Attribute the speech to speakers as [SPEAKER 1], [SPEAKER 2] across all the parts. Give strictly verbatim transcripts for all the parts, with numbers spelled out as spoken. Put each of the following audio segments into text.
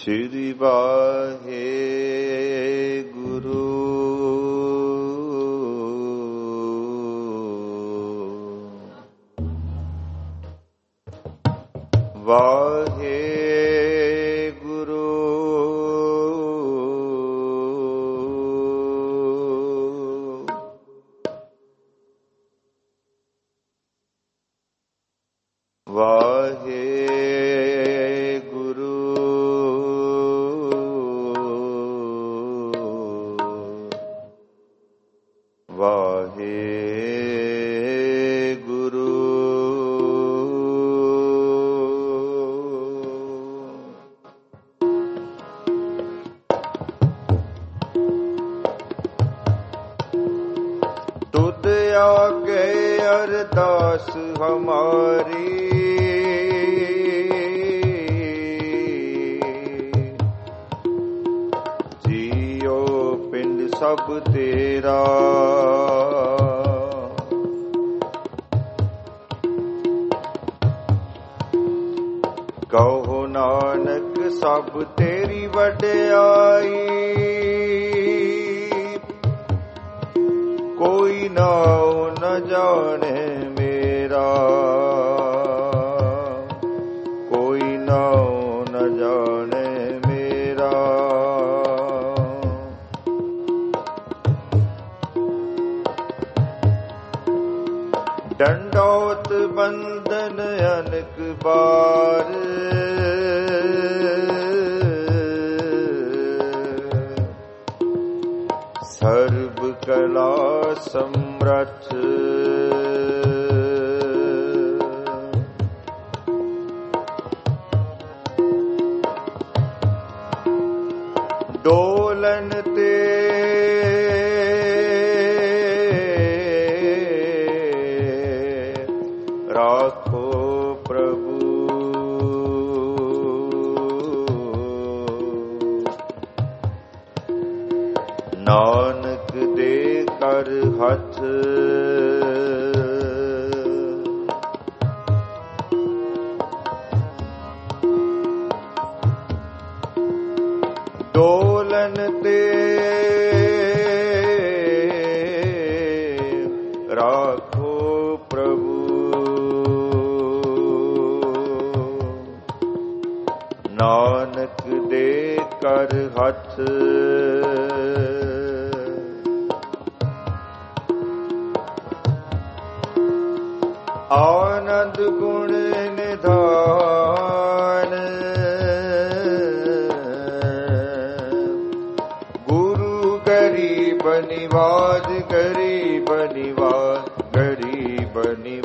[SPEAKER 1] ਸ਼੍ਰੀ ਵਾਹਿਗੁਰੂ ਵਾਹਿਗੁਰੂ ਵਾਹਿਗੁਰੂ ਵਾਹਿਗੁਰੂ ਤੁਧ ਆਗੇ ਅਰਦਾਸ ਹਮਾਰੀ ਜੀਓ ਪਿੰਡ ਸਭ ਤੇਰਾ ਕਹੋ ਨਾਨਕ ਸਭ ਤੇਰੀ ਵਡਿਆਈ ਕੋਈ ਨਾਉ ਨ ਜਾਣੇ ਮੇਰਾ ਕੋਈ ਨਾਉ ਨ ਜਾਣੇ ਮੇਰਾ ਡੰਡੋਤ ਬੰਧਨ ਅਨਕ ਬਾਰ ਸਰਬ ਕਲਾ ਸਮਰੱਥ ਡੋਲਨ ਤੇ ਰਾਖੋ ਪ੍ਰਭੂ ਨਾਨਕ ਦੇ ਕਰ ਹੱਥ ਡੋਲਨ ਤੇ ਰਾਖੋ ਪ੍ਰਭੂ ਨਾਨਕ ਦੇ ਕਰ ਹੱਥ ਆਨੰਦ ਗੁਣ ਨਿਧਾਨ ਗੁਰੂ ਗਰੀਬ ਨਿਵਾਜ ਗਰੀਬ ਨਿਵਾਜ ਗਰੀਬ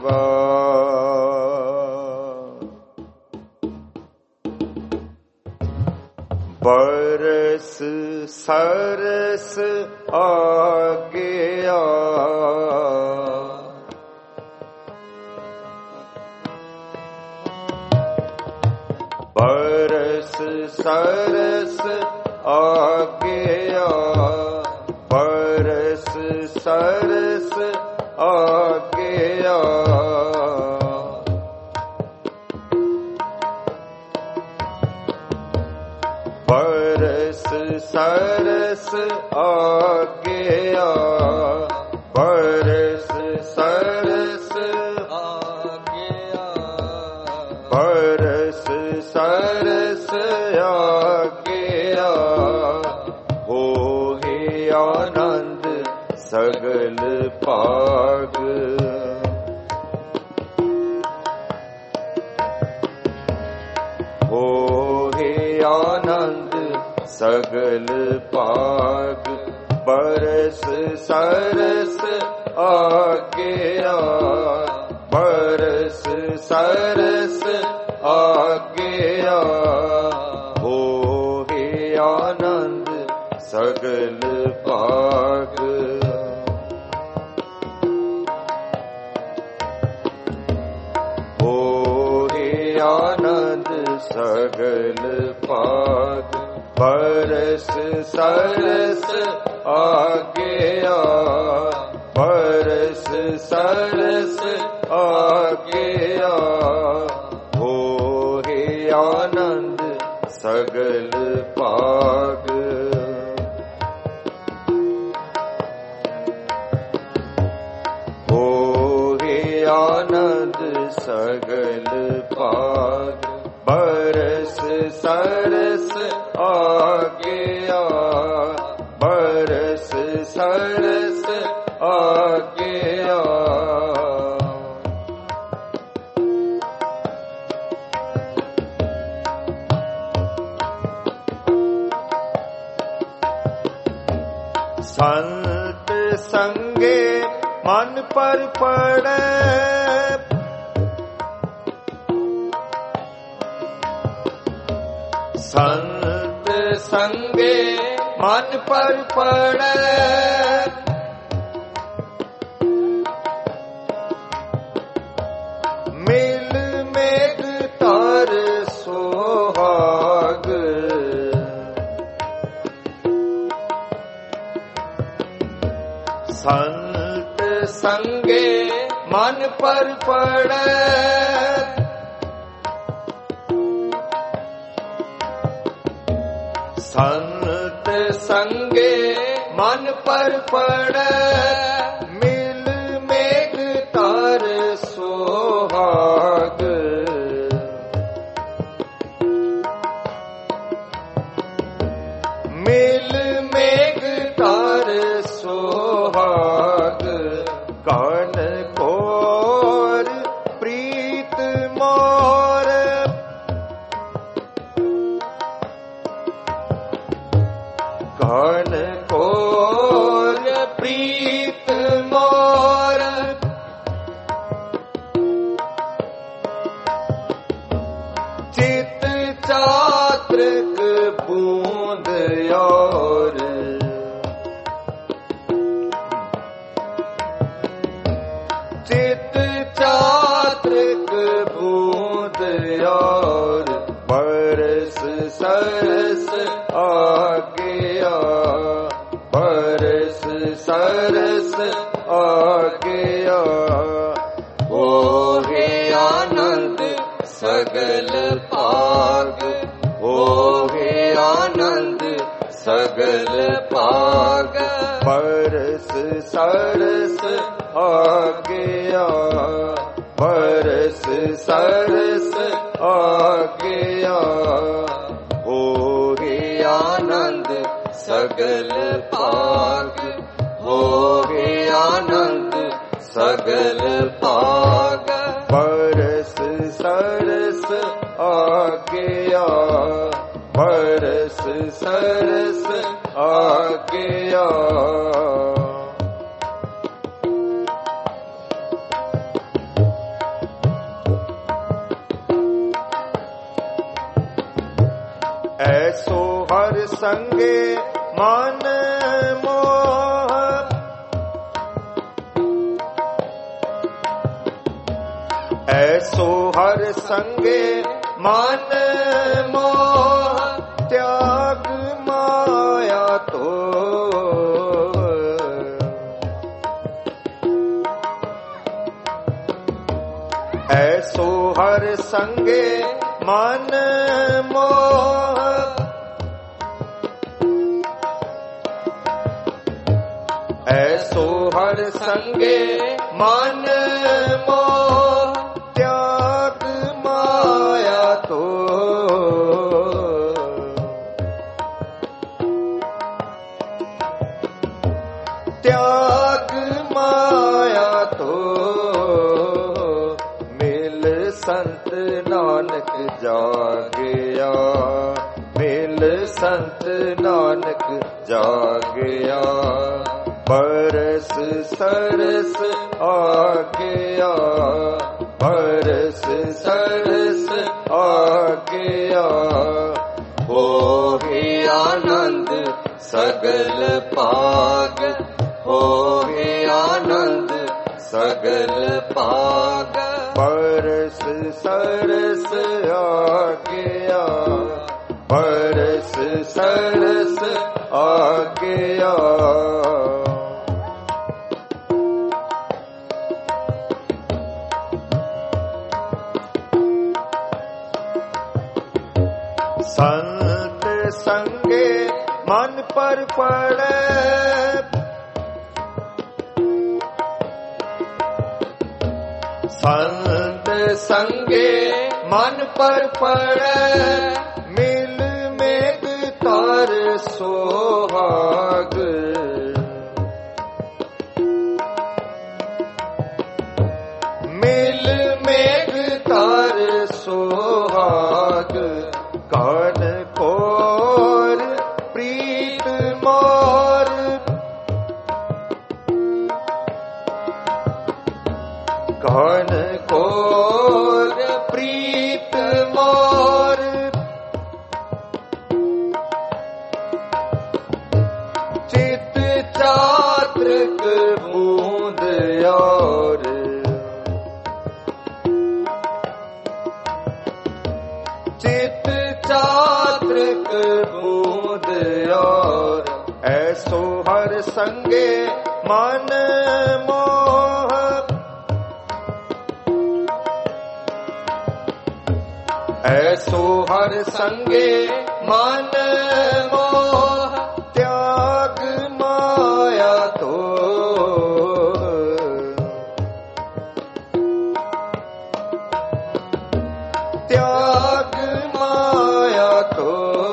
[SPEAKER 1] ਨਿਵਾਜ ਬਰਸ ਸਰਸ ਆਗਿਆ ਬਰਸ ਸਰਸ ਆਗਿਆ ਬਰਸ ਸਰਸ ਆਗਿਆ ਬਰਸ ਸਰਸ ਆਗਿਆ ਬਰਸ ਸਰਸ ਆਗਿਆ ਬਰਸ ਸਰਸ ਆਗਿਆ ਹੋਏ ਆਨੰਦ ਸਗਲ ਭਾਗ ਹੋਏ ਆਨੰਦ ਸਗਲ ਭਾਗ ਬਰਸ ਸਰਸ ਆਗਿਆ ਬਰਸ ਸਰਸ ਆਗਿਆ ਹੋਏ ਆਨੰਦ ਸਗਲ ਭਾਗ ਹੋਏ ਆਨੰਦ ਸਗਲ ਭਾਗ ਬਰਸ ਸਰਸ ਆਗਿਆ ਬਰਸ ਸਰਸ ਆਗਿਆ ਹੋਏ ਆਨੰਦ सगल पाग। होहि आनंद सगल पाग, बरस सरस आज्ञा, बरस सरस आज्ञा। संत संगे मन पर पड़े, संत संगे मन पर पड़े, मिल मेघ तार सोहाग। संत संगे मन पर पड़े, संत संगे मन पर पड़े, मिल मेघ तार सोहाग। मिल मेघ तार सोहाग। कान कोर प्रीत मोर, कान कोर प्रीत मोर, चित चात्रक बूंद और, चित चात्रक बूंद और, बरस सरस आज्ञा, बरस सरस आज्ञा। होहि आनंद सगल पाग, होहि आनंद सगल पाग, बरस सरस आज्ञा, बरस सरस आज्ञा। होहि आनंद सगल पाग, होहि आनंद सगल पाग, बरस सरस आज्ञा, बरस सरस आज्ञा। ऐसो हर संगे मन मोह, ऐसो हर संगे मन मोह, त्याग माया तो। ऐसो हर संगे मन मोह, ऐसो हर संगे मन मोह, त्याग माया तो। त्याग माया तो, मिल संत नानक जागया, मिल संत नानक जागया। बरस सरस आज्ञा, बरस सरस आज्ञा। होहि आनंद सगल पाग, होहि आनंद सगल पाग, बरस सरस आज्ञा, बरस सरस आज्ञा। संत संगे मन पर पड़े, संत संगे मन पर पड़े, मिल मेघ तार सोहाग, मिल मेघ तार सोहाग, कान कोर प्रीत मोर, कान कोर प्रीत मोर, चित चातृक बूंद और, चित चातृक बूंद और, ऐसो हर संगे मन मोह, ऐसो हर संगे मन मोह, त्याग माया तो, त्याग माया तो,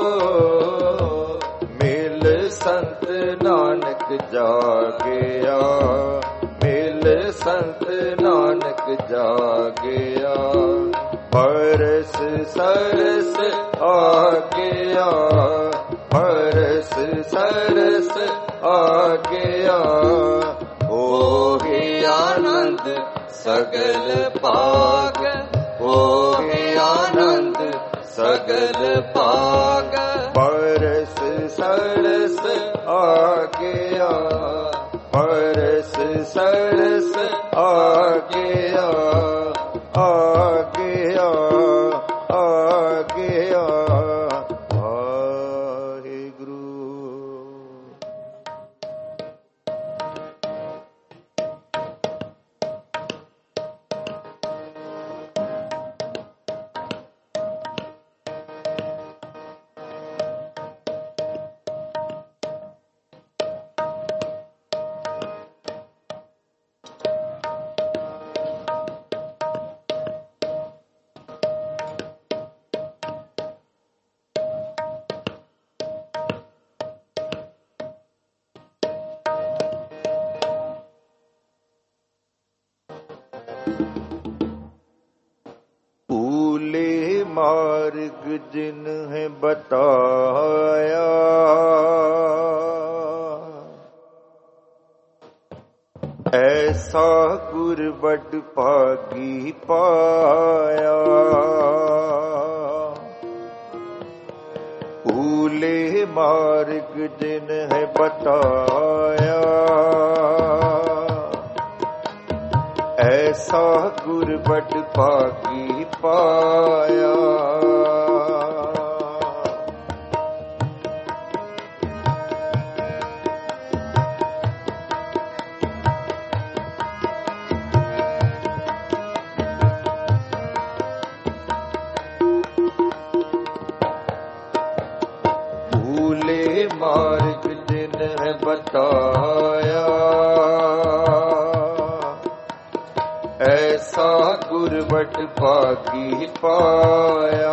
[SPEAKER 1] मिल संत नानक जागया, मिल संत नानक जागया, परस सरस आ गया, परस सरस आ गया, हो हे आनंद सगल पाग, हो हे आनंद सगल पाग, परस सरस आ गया, परस सरस आ गया, आ गया, आ गया, वाहिगुरु। पूले मार्ग जिन्हें बताया, ऐसा गुरबट पागी पाया, पूले मार्ग जिन्हें बताया, ऐसा गुरबट पागी पाया, भूले मार्ग जिन्हें बताया, ऐसा गुरबट पागी पाया,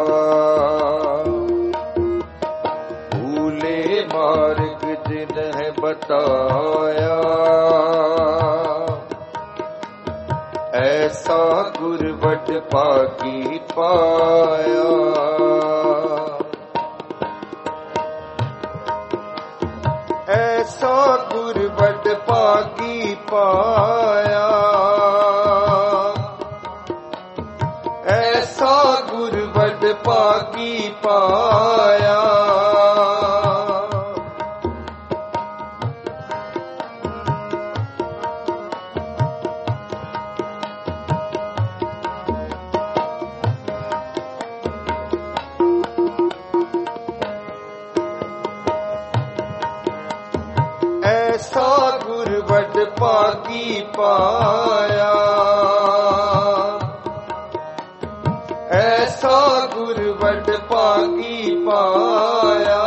[SPEAKER 1] भूले मार्ग जिन्हें बताया, ऐसा गुरबट पागी पाया, ऐसा गुरबट पागी पाया, ऐसा गुरबट पागी पाया, ऐसा गुरबट पागी पाया, ऐसा गुरबट पा ਭਾਗੀ ਪਾਇਆ।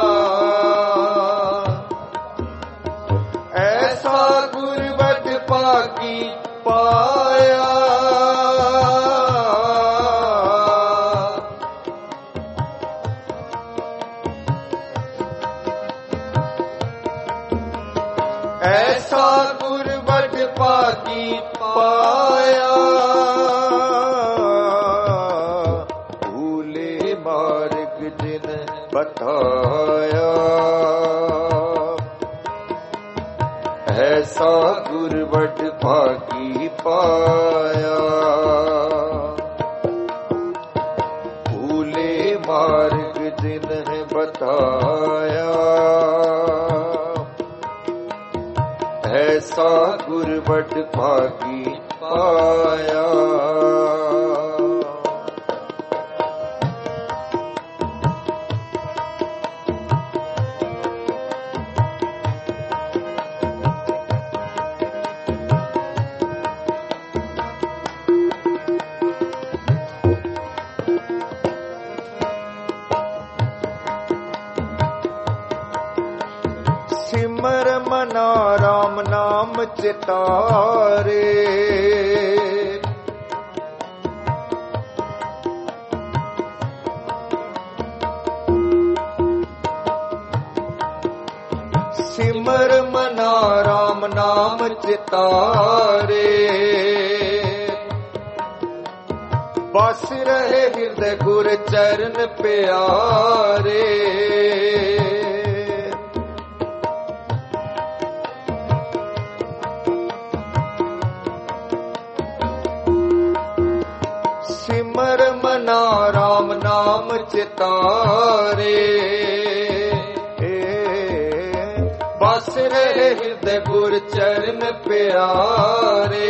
[SPEAKER 1] ਐਸਾ ਗੁਰਬਤ ਭਾਗੀ ਪਾਇਆ। ਐਸਾ ਗੁਰਬਤ ਭਾਗੀ ਪਾਇਆ। ਭੂਲੇ ਮਾਰਗ ਜਿਨ ਬਤਾਇਆ। ਐਸਾ ਗੁਰਬਤ ਭਾਗੀ ਪਾਇਆ। ਭੂਲੇ ਮਾਰਗ ਜਿਨ ਬਤਾਇਆ। ਐਸਾ ਗੁਰਬਤ ਭਾਗੀ ਪਾਇਆ। ਸਿਮਰ ਮਨਾ ਰਾਮ ਨਾਮ ਚਿਤਾਰੇ। ਸਿਮਰ ਮਨਾ ਰਾਮ ਨਾਮ ਚਿਤਾਰੇ। ਬਸ ਰਹੇ ਹਿਰਦੈ ਗੁਰ ਚਰਨ ਪਿਆਰੇ। ਸਿਮਰ ਮਨਾ ਰਾਮ ਨਾਮ ਚਿਤਾਰੇ। ਬਸ ਰਹੇ ਹਿਰਦੈ ਗੁਰ ਚਰਨ ਪਿਆਰੇ।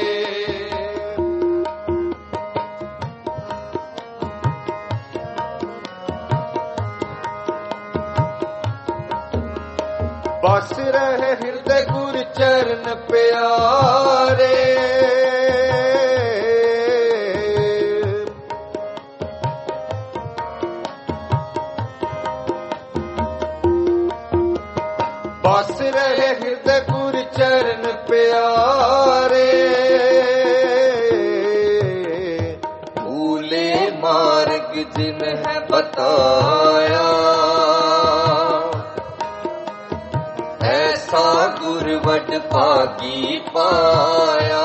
[SPEAKER 1] ਬਸ ਰਹੇ ਹਿਰਦੈ ਗੁਰ ਚਰਨ ਪਿਆਰੇ। ਬਸ ਰਹੇ ਹਿਰਦੈ ਗੁਰ ਚਰਨ ਪਿਆਰੇ। ਭੂਲੇ ਮਾਰਗ ਜਿਨ ਹੈ ਬਤਾਇਆ। ਐਸਾ ਗੁਰਬਤ ਭਾਗੀ ਪਾਇਆ।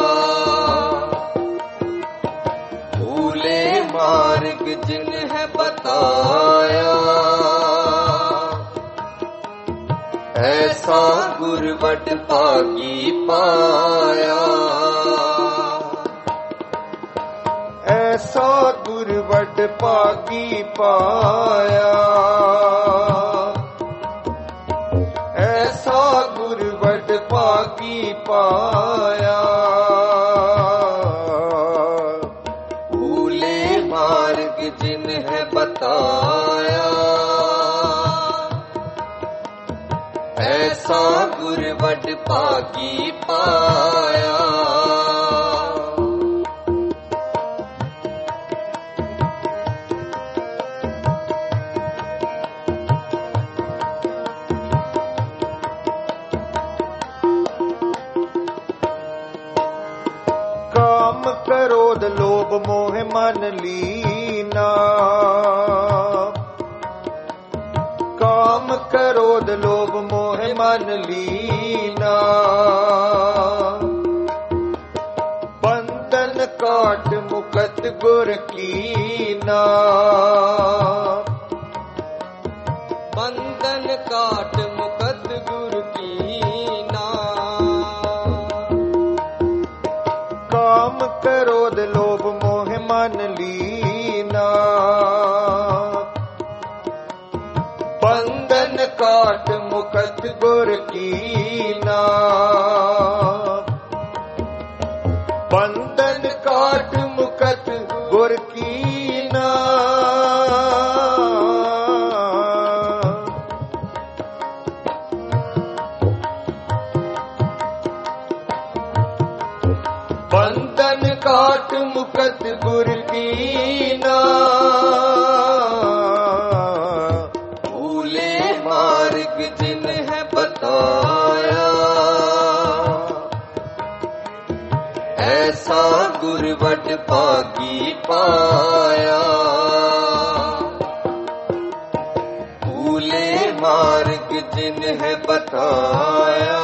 [SPEAKER 1] ਭੂਲੇ ਮਾਰਗ ਜਿਨ ਹੈ ਬਤਾਇਆ। ਐਸਾ ਗੁਰਬਤ ਭਾਗੀ ਪਾਇਆ। ਐਸਾ ਗੁਰਬਤ ਭਾਗੀ ਪਾਇਆ। ਐਸਾ ਗੁਰਬਤ ਭਾਗੀ ਪਾਇਆ। ਭੂਲੇ ਮਾਰਗ ਜਿਨ ਹੈ ਬਤਾਇਆ। ਐਸਾ ਗੁਰਬਤ ਭਾਗੀ ਪਾਇਆ। ਕਾਮ ਕ੍ਰੋਧ ਲੋਭ ਮੋਹ ਮਨ ਲੀਨਾ। ਕਾਮ ਕ੍ਰੋਧ ਲੋਭ ਮੋਹ ਮਨ ਲੀਨਾ। ਬੰਧਨ ਕਾਟ ਮੁਕਤ ਗੁਰ ਕੀਨਾ। ਬੰਧਨ ਕਾਟ ਮੁਕਤ ਗੁਰ ਕੀਨਾ। ਕਾਮ ਕ੍ਰੋਧ ਲੋਭ ਮੋਹ ਮਨ ਲੀਨਾ। ਬੰਧਨ ਕਾਟ ਮੁਕਤ ਗੁਰ ਕੀਨਾ। ਬੰਧਨ ਕਾਟ ਮੁਕਤ ਗੁਰ ਕੀਨਾ। ਬੰਧਨ ਕਾਟ ਮੁਕਤ ਗੁਰ ਕੀਨਾ।
[SPEAKER 2] ਵੱਡ ਭਾਗੀ ਪਾਇਆ। ਭੂਲੇ ਮਾਰਗ ਜਿਨ ਹੈ ਬਤਾਇਆ,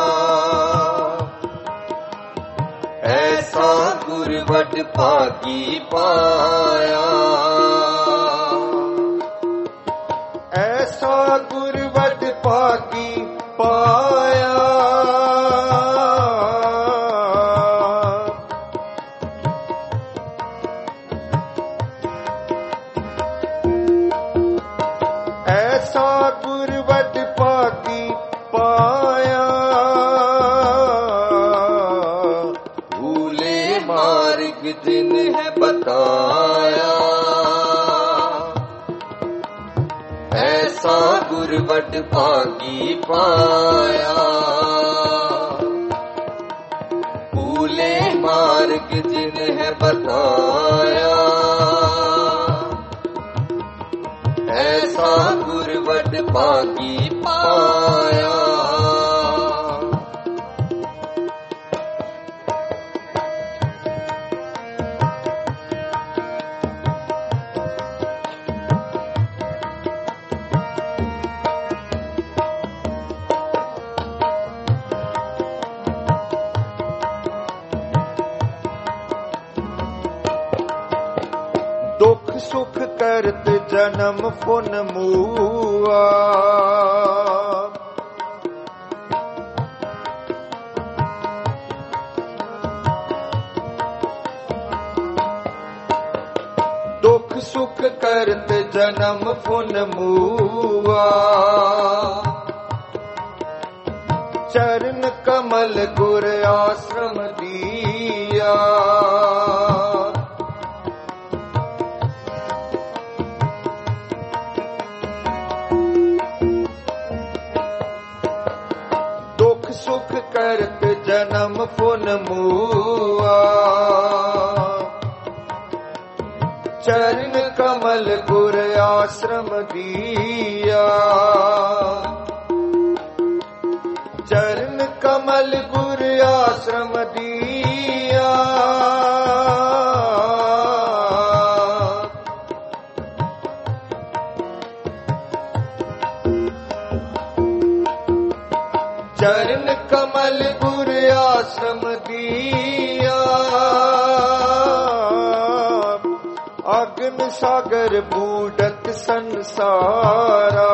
[SPEAKER 2] ਐਸਾ ਗੁਰ ਵੱਡ ਭਾਗੀ ਪਾਇਆ।
[SPEAKER 1] ਐਸਾ ਗੁਰ ਵੱਡ ਭਾਗੀ ਪਾਇਆ। ਐਸਾ ਗੁਰ ਵੱਡ ਭਾਗੀ ਪਾਇਆ।
[SPEAKER 2] ਭੂਲੇ ਮਾਰਗ ਜਿਨ ਹੈ ਬਤਾਇਆ, ਐਸਾ ਗੁਰ ਵੱਡ ਭਾਗੀ ਪਾਇਆ। ਭੂਲੇ ਮਾਰਗ ਜਿਨ ਹੈ ਬਤਾਇਆ, ਐਸਾ ਗੁਰ ਵੱਡ ਭਾਗੀ ਪਾਇਆ।
[SPEAKER 1] ਦੁਖ ਸੁਖ ਕਰਤ ਜਨਮ ਪੁਨ ਮੂਆ। ਦੁਖ ਸੁਖ ਕਰਤ ਜਨਮ ਪੁਨ ਮੂਆ। ਚਰਨ ਕਮਲ ਗੁਰ ਆਸ਼ਰਮ ਦੀਆ। ਸੁਖ ਕਰਤ ਜਨਮ ਪੁਨ ਮੂਆ। ਚਰਨ ਕਮਲ ਗੁਰ ਆਸ਼ਰਮ ਦੀਆ। ਚਰਨ ਕਮਲ ਗੁਰ ਆਸ਼ਰਮ ਦੀਆ। ਚਰਨ ਕਮਲ ਗੁਰ ਆਸ਼ਰਮ ਦੀਆ। ਅਗਨ ਸਾਗਰ ਬੂਡਕ ਸੰਸਾਰਾ।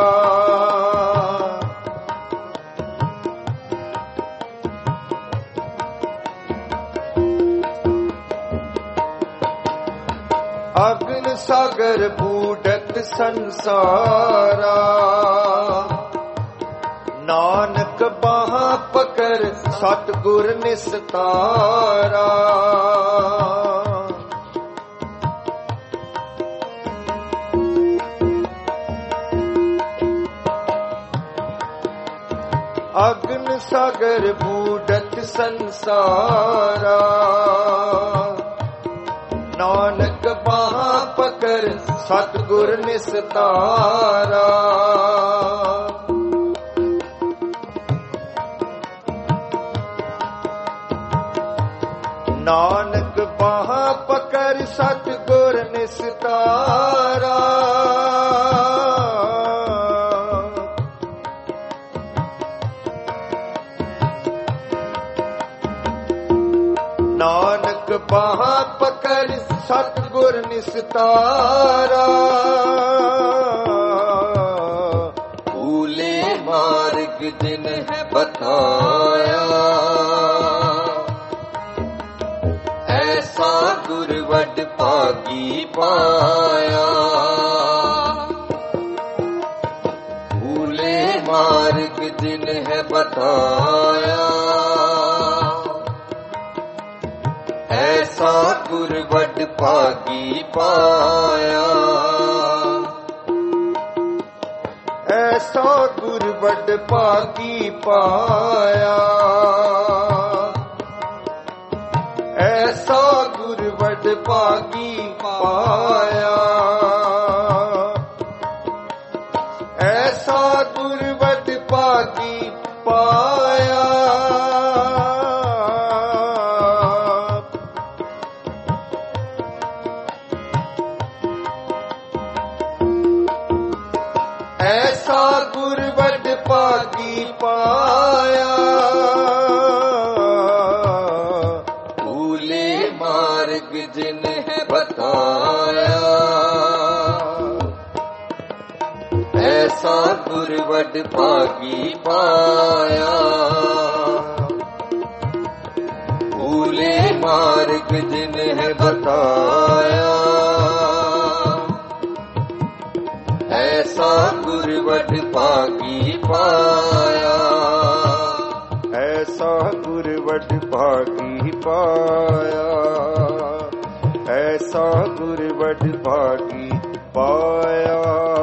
[SPEAKER 1] ਅਗਨ ਸਾਗਰ ਬੂਡਕ ਸੰਸਾਰਾ। ਨਾਨਕ ਬਾਹਾਂ ਪਕੜ ਸਤਿਗੁਰ ਨਿਸਤਾਰਾ। ਅਗਨ ਸਾਗਰ ਬੂਡਕ ਸੰਸਾਰਾ। ਨਾਨਕ ਬਾਹਾਂ ਪਕੜ ਸਤਿਗੁਰ ਨਿਸਤਾਰਾ। ਨਾਨਕ ਬਾਹਾਂ ਪਕੜ ਸਤਿਗੁਰ ਨਿਸਤਾਰਾ। ਨਾਨਕ ਬਾਹਾਂ ਪਕੜ ਸਤਿਗੁਰ ਨਿਸਤਾਰਾ।
[SPEAKER 2] ਭੂਲੇ ਮਾਰਗ ਜਿਨ ਹੈ ਬਤਾਇਆ, ਐਸਾ ਗੁਰ ਵੱਡ ਭਾਗੀ ਪਾਇਆ। ਭੂਲੇ ਮਾਰਗ ਜਿਨ ਹੈ ਬਤਾਇਆ, ਐਸਾ ਗੁਰ ਵੱਡ ਭਾਗੀ ਪਾਇਆ।
[SPEAKER 1] ਐਸਾ ਗੁਰ ਵੱਡ ਭਾਗੀ ਪਾਇਆ। ਐਸਾ ਗੁਰ ਵੱਡ ਭਾਗੀ ਪਾਇਆ। ਐਸਾ ਗੁਰ ਵੱਡ ਭਾਗੀ ਪਾਇਆ। ਐਸਾ ਗੁਰ ਵੱਡ ਭਾਗੀ ਪਾਇਆ,
[SPEAKER 2] ਭੂਲੇ ਮਾਰਗ ਜਿਨ ਹੈ ਬਤਾਇਆ, ਐਸਾ ਗੁਰ ਵੱਡ ਭਾਗੀ ਪਾਇਆ, ਭੂਲੇ ਮਾਰਗ ਜਿਨ ਹੈ ਬਤਾਇਆ, ਐਸਾ ਗੁਰ ਵੱਡ ਭਾਗੀ ਪਾਇਆ,
[SPEAKER 1] ਐਸਾ ਗੁਰ ਵੱਡ ਭਾਗੀ ਪਾਇਆ, ਐਸਾ ਗੁਰ ਵੱਡ ਭਾਗੀ ਪਾਇਆ।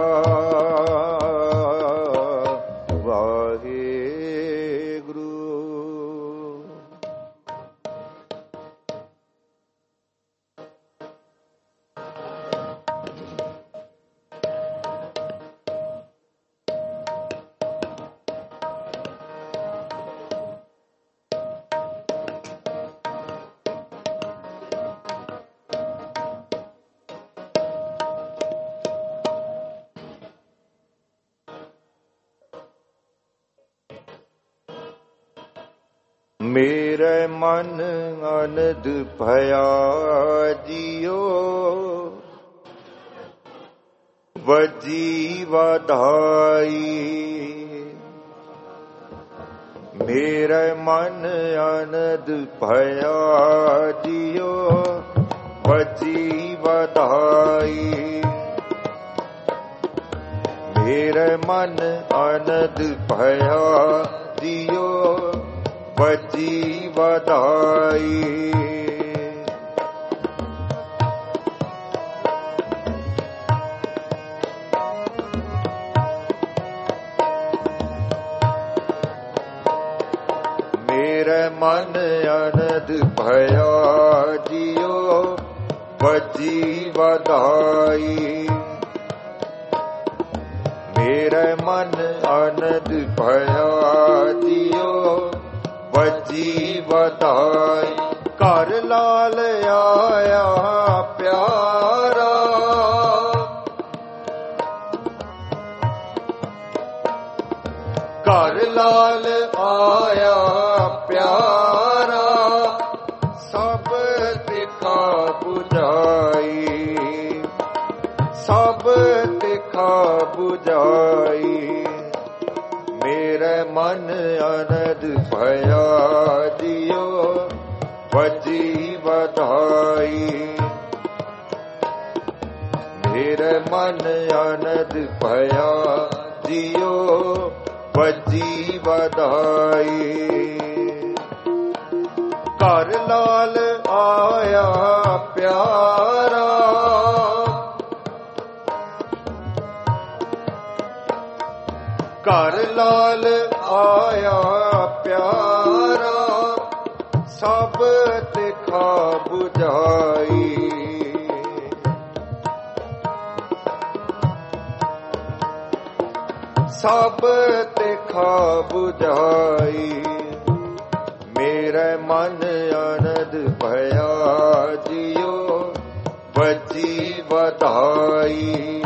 [SPEAKER 1] ਮੇਰੇ ਮਨ ਆਨੰਦ ਭਇਆ ਜੀਓ, ਵਜੀ ਵਧਾਈ। ਮੇਰੇ ਮਨ ਆਨੰਦ ਭਇਆ ਜੀਓ, ਵਜੀ ਵਧਾਈ। ਮੇਰੇ ਮਨ ਆਨੰਦ ਭਇਆ ਜੀਓ, ਵਜੀ ਵਧਾਈ। ਮੇਰੇ ਮਨ ਆਨੰਦ ਭਇਆ ਜੀਓ, ਵਜੀ ਵਧਾਈ। ਮੇਰੇ ਮਨ ਆਨੰਦ ਭਇਆ ਜੀਓ, ਵਜੀ ਵਧਾਈ। ਘਰ ਲਾਲ ਆਇਆ ਪਿਆਰਾ, ਘਰ ਲਾਲ ਆਇਆ ਪਿਆਰਾ, ਸਭ ਤਿਖਾ 부ਝਾਈ, ਸਭ ਤਿਖਾ 부ਝਾਈ। ਮੇਰੇ ਮਨ ਆਨੰਦ ਭਇਆ ਜੀਓ, ਵਜੀ ਵਧਾਈ। ਮੇਰੇ ਮਨ ਆਨੰਦ ਭਇਆ ਜੀਓ, ਵਜੀ ਵਧਾਈ। ਘਰ ਲਾਲ ਆਇਆ ਪਿਆਰਾ, ਘਰ ਲਾਲ ਆਇਆ ਪਿਆਰਾ, ਸਭ ਤਿਖਾ 부ਝਾਈ। ਸਭ ਤਿਖਾ 부ਝਾਈ। ਮੇਰੇ ਮਨ ਆਨੰਦ ਭਇਆ ਜੀਓ, ਵਜੀ ਵਧਾਈ।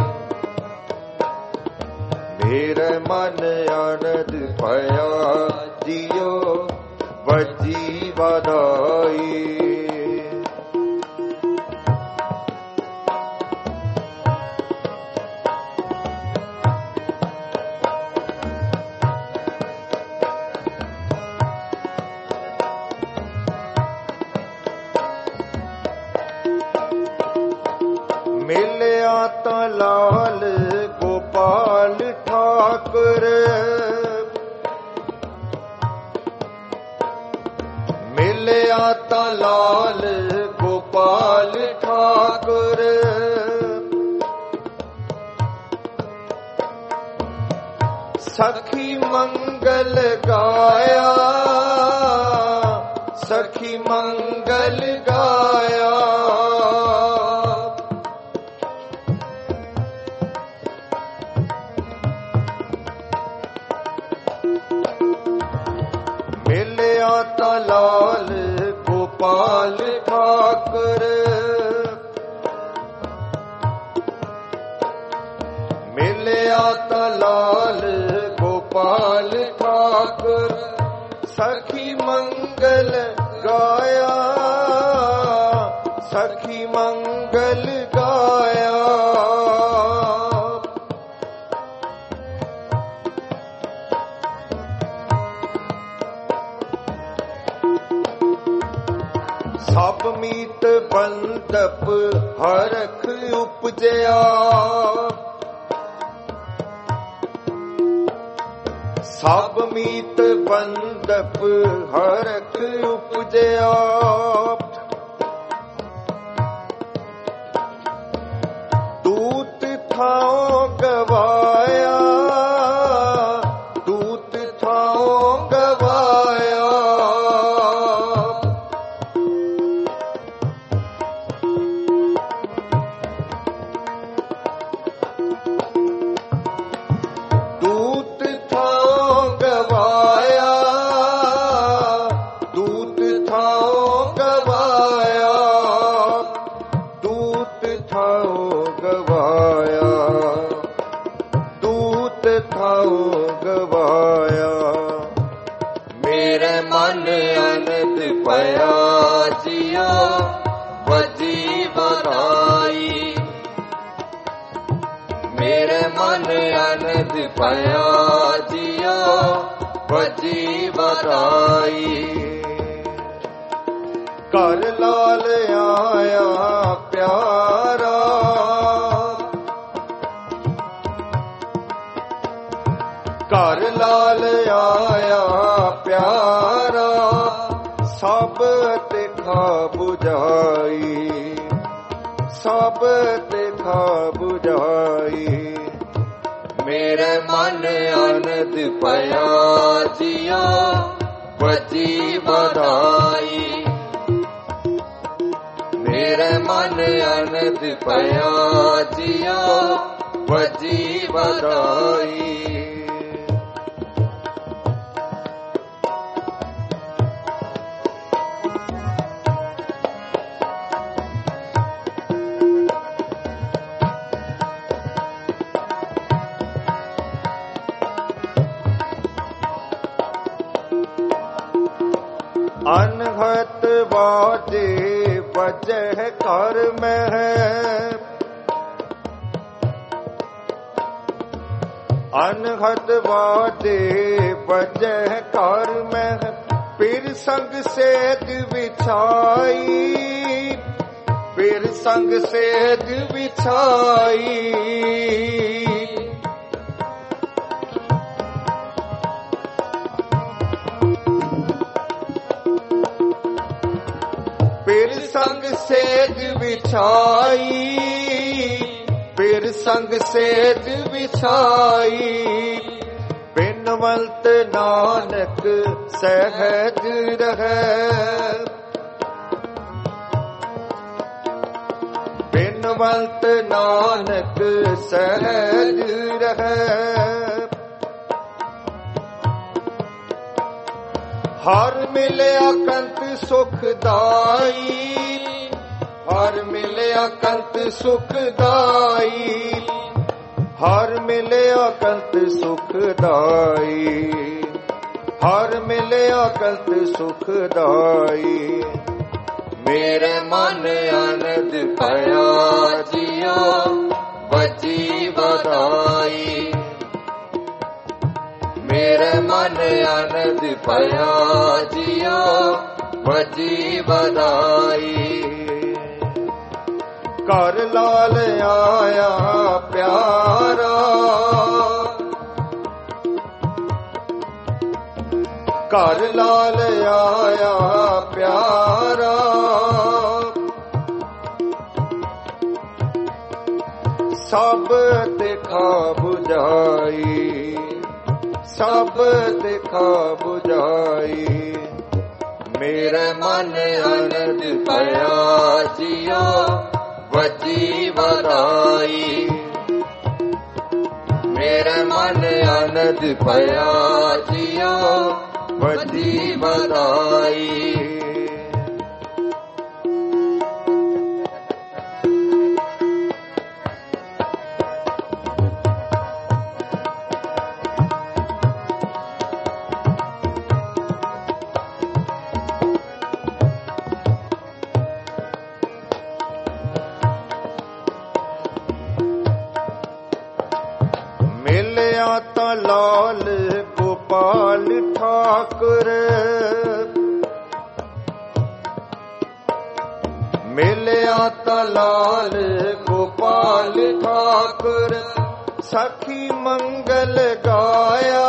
[SPEAKER 1] ਮੇਰੇ ਮਨ ਆਨੰਦ ਭਇਆ ਜੀਓ, ਵਜੀ ਵਧਾਈ। ਮਿਲਿਆ ਤਾਂ ਲਾਲ ਗੋਪਾਲ ਠਾਕੁਰ, ਮਿਲਿਆ ਤਾਂ ਲਾਲ ਗੋਪਾਲ ਠਾਕੁਰ। ਸਖੀ ਮੰਗਲ ਗਾਇਆ, ਸਖੀ ਮੰਗਲ ਗਾਇਆ। ਮਿਲਿਆ ਤਾਂ ਲਾਲ ਗੋਪਾਲ ਠਾਕੁਰ, ਮਿਲਿਆ ਮਿਲਿਆ ਤਾਂ ਲਾਲ ਗੋਪਾਲ ਠਾਕੁਰ ਸਖੀ ਮੰਗਲ ਗਾਇਆ, ਸਖੀ ਮੰਗਲ ਗਾਇਆ। ਸਭ ਮੀਤ ਬੰਦਪ ਹਰਖ ਉਪਜਿਆ, ਸਭ ਮੀਤ ਬੰਦਪ ਹਰਖ ਉਪਜਿਆ। ਦੂਤ ਥਾਉ ਗਵਾਇਆ, ਦੂਤ ਥਾਉ ਗਵਾਇਆ। ਦੂਤ ਥਾਉ ਗਵਾਇਆ, ਦੂਤ ਥਾਉ ਗਵਾਇਆ, ਦੂਤ ਥਾਉ ਗਵਾਇਆ, ਦੂਤ ਥਾਉ ਗਵਾਇਆ।
[SPEAKER 2] ਮੇਰੇ ਮਨ ਅਨੰਦ ਪਿਆ ਜਿਉ ਵਜੀ ਵਧਾਈ, ਮੇਰੇ ਮਨ ਅਨੰਦ ਪਿਆ ਜਿਉ ਵਜੀ ਵਧਾਈ।
[SPEAKER 1] ਘਰ ਲਾਲ ਆਇਆ ਪਿਆਰਾ, ਘਰ ਲਾਲ ਆਇਆ ਪਿਆਰਾ। ਸਭ ਤੇ ਖਾ 부ਝਾਈ, ਸਭ ਤੇ ਖਾ 부ਝਾਈ।
[SPEAKER 2] ਮੇਰੇ ਮਨ ਅਨੰਦ ਪਿਆ ਜਿਉ ਵਜੀ ਵਧਾਈ, ਮੇਰੇ ਮਨ ਅਨੰਦ ਪਿਆ ਜਿਉ ਵਜੀ ਵਧਾਈ।
[SPEAKER 1] ਅਨਹਤ ਬਾਜੇ ਵਜਹਿ ਘਰ ਮਹਿ, ਅਨਹਤ ਬਾਜੇ ਵਜਹਿ ਘਰ ਮਹਿ। ਫਿਰ ਸੰਗ ਸੇਜ ਵਿਛਾਈ, ਫਿਰ ਸੰਗ ਸੇਜ ਵਿਛਾਈ। ਫਿਰ ਸੰਗ ਸੇਜ ਵਿਛਾਈ, ਫਿਰ ਸੰਗ ਸੇਜ ਵਿਛਾਈ। ਬਿਨਵੰਤ ਨਾਨਕ ਸਹਿਜ ਰਹੈ, ਬਿਨਵੰਤ ਨਾਨਕ ਸਹਿਜ ਰਹੈ। ਹਰ ਮਿਲਿਆ ਕੰਤ ਸੁਖਦਾਈ, ਹਰ ਮਿਲਿਆ ਕੰਤ ਸੁਖਦਾਈ, ਹਰ ਮਿਲਿਆ ਕੰਤ ਸੁਖਦਾਈ, ਹਰ ਮਿਲਿਆ ਕੰਤ ਸੁਖਦਾਈ।
[SPEAKER 2] ਮੇਰੇ ਮਨ ਅਨੰਦ ਪਿਆ ਜਿਉ ਵਜੀ ਵਧਾਈ, ਮੇਰੇ ਮਨ ਅਨੰਦ ਪਿਆ ਜਿਉ ਵਜੀ ਵਧਾਈ।
[SPEAKER 1] ਘਰ ਲਾਲ ਆਇਆ ਪਿਆਰਾ, ਘਰ ਲਾਲ ਆਇਆ ਪਿਆਰਾ। ਸਭ ਤੇ ਖਾ 부ਝਾਈ, ਸਭ ਤੇ ਖਾ 부ਝਾਈ।
[SPEAKER 2] ਮੇਰੇ ਮਨ ਅਨੰਦ ਪਿਆ ਜਿਉ ਵਜੀ ਵਧਾਈ, ਮੇਰੇ ਮਨ ਅਨੰਦ ਪਿਆ ਜਿਉ ਵਜੀ ਵਧਾਈ।
[SPEAKER 1] मिलिया ता लाल गोपाल ठाकुर, मिलिया ता लाल गोपाल ठाकुर, सखी मंगल गाया,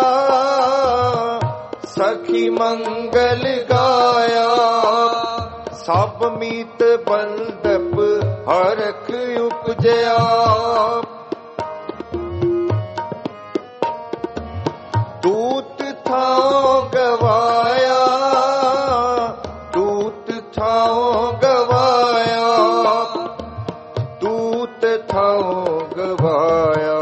[SPEAKER 1] सखी मंगल गाया, सब मीत बंदप हरख उपजया। दूत थाओ गवाया, दूत थाओ गवाया, दूत थाओ गवाया,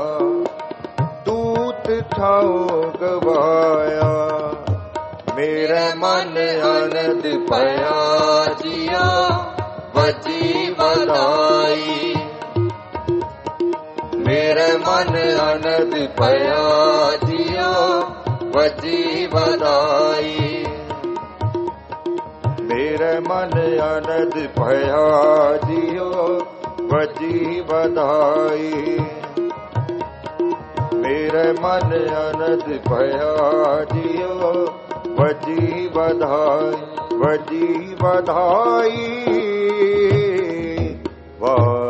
[SPEAKER 1] दूत थाओ गवाया।
[SPEAKER 2] मेरे मन आनंद पया जिया बजी बधाई, मेरे मन आनंद पया जिया बजी बधाई,
[SPEAKER 1] मेरे मन आनंद पया जियो बजी बधाई, मेरे मन आनंद पया जियो बजी बधाई, बजी बधाई। वाह